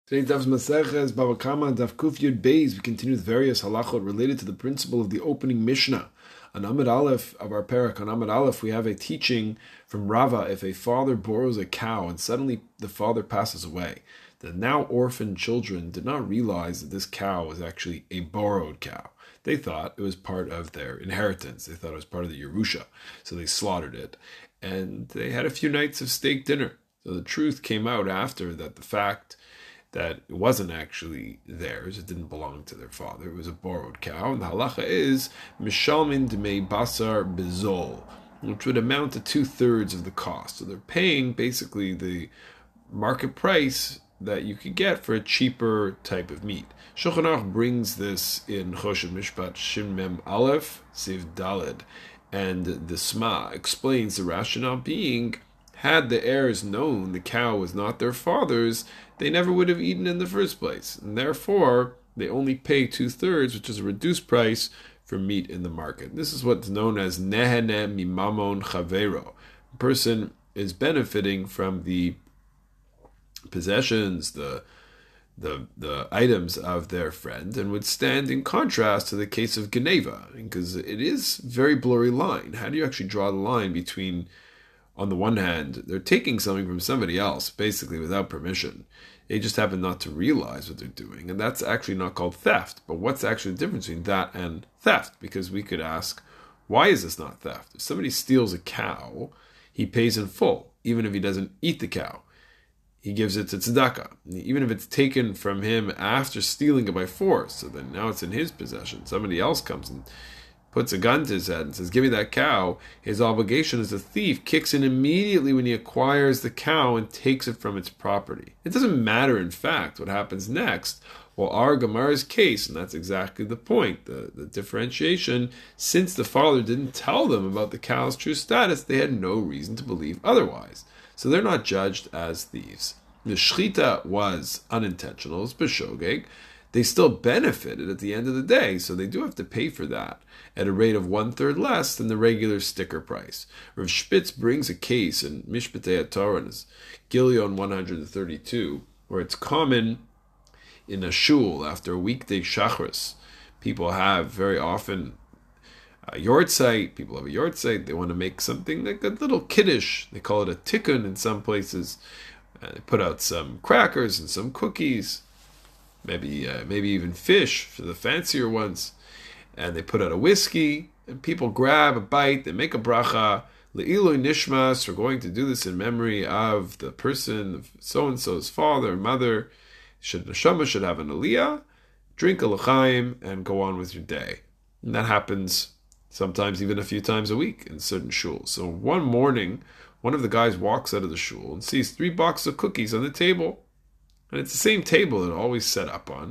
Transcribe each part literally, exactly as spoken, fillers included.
Today's Daf's Maseches Bava Kama Daf Kuf Yud Beis. We continue with various halachot related to the principle of the opening Mishnah. On Amud Aleph of our parak, on Amud Aleph, we have a teaching from Rava: if a father borrows a cow and suddenly the father passes away, the now orphaned children did not realize that this cow was actually a borrowed cow. They thought it was part of their inheritance. They thought it was part of the Yerusha, so they slaughtered it, and they had a few nights of steak dinner. So the truth came out after that the fact that it wasn't actually theirs, it didn't belong to their father, it was a borrowed cow, and the halacha is mishalmin dmei basar bezol, which would amount to two-thirds of the cost. So they're paying basically the market price that you could get for a cheaper type of meat. Shulchan Aruch brings this in Choshen Mishpat Shin Mem Aleph Siv Daled, and the Sma explains the rationale being, had the heirs known the cow was not their father's, they never would have eaten in the first place, and therefore they only pay two-thirds, which is a reduced price for meat in the market. This is what's known as nehene mimamon chavero. A person is benefiting from the possessions, the the the items of their friend, and would stand in contrast to the case of Geneva, because it is a very blurry line. How do you actually draw the line between, on the one hand, they're taking something from somebody else, basically without permission. They just happen not to realize what they're doing, and that's actually not called theft. But what's actually the difference between that and theft? Because we could ask, why is this not theft? If somebody steals a cow, he pays in full, even if he doesn't eat the cow. He gives it to tzedakah, even if it's taken from him after stealing it by force. So then now it's in his possession. Somebody else comes and puts a gun to his head and says, give me that cow. His obligation as a thief kicks in immediately when he acquires the cow and takes it from its property. It doesn't matter, in fact, what happens next. Well, our Gemara's case, and that's exactly the point, the, the differentiation, since the father didn't tell them about the cow's true status, they had no reason to believe otherwise. So they're not judged as thieves. The shchita was unintentional, it's b'shogeg. They still benefited at the end of the day, so they do have to pay for that at a rate of one-third less than the regular sticker price. Rav Spitz brings a case in Mishpatei HaTorah, Gilion one thirty-two, where it's common in a shul after a weekday shachris. People have very often a yortzeit, people have a yortzeit, they want to make something like a little kiddush. They call it a tikkun in some places. Uh, they put out some crackers and some cookies, maybe uh, maybe even fish for the fancier ones, and they put out a whiskey, and people grab a bite, they make a bracha, le'iloi nishmas, we're going to do this in memory of the person, so-and-so's father, mother, should neshama should have an aliyah, drink a l'chaim, and go on with your day. And that happens sometimes even a few times a week in certain shuls. So one morning, one of the guys walks out of the shul and sees three boxes of cookies on the table. And it's the same table that it always set up on.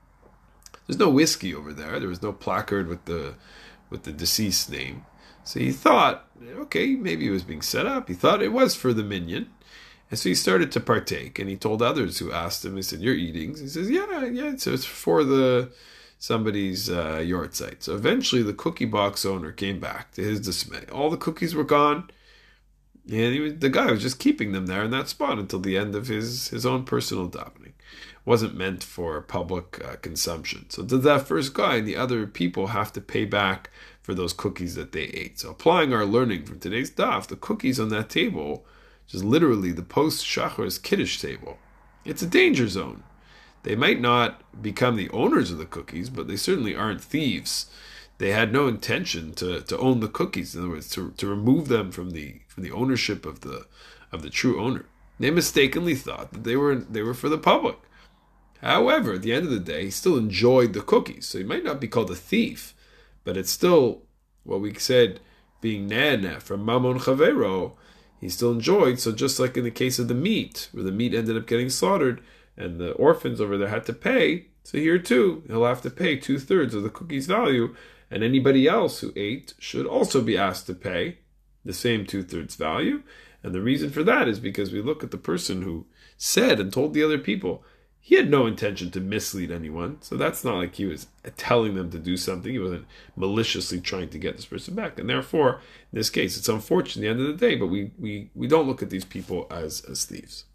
There's no whiskey over there. There was no placard with the with the deceased name. So he thought, okay, maybe it was being set up. He thought it was for the minyan. And so he started to partake. And he told others who asked him, he said, you're eating? He says, yeah, yeah. So it's for the somebody's uh, yortzeit. So eventually the cookie box owner came back, to his dismay. All the cookies were gone. And he was, the guy was just keeping them there in that spot until the end of his, his own personal davening. It wasn't meant for public uh, consumption. So did that first guy and the other people have to pay back for those cookies that they ate. So applying our learning from today's daf, the cookies on that table, which is literally the post-Shachris Kiddush table, it's a danger zone. They might not become the owners of the cookies, but they certainly aren't thieves. They had no intention to, to own the cookies. In other words, to, to remove them from the from the ownership of the of the true owner. They mistakenly thought that they were they were for the public. However, at the end of the day, he still enjoyed the cookies. So he might not be called a thief, but it's still what we said being nana from Mamon Chavero. He still enjoyed. So just like in the case of the meat, where the meat ended up getting slaughtered, and the orphans over there had to pay. So here too, he'll have to pay two-thirds of the cookie's value, and anybody else who ate should also be asked to pay the same two-thirds value. And the reason for that is because we look at the person who said and told the other people, he had no intention to mislead anyone. So that's not like he was telling them to do something. He wasn't maliciously trying to get this person back. And therefore, in this case, it's unfortunate at the end of the day, but we, we, we don't look at these people as, as thieves.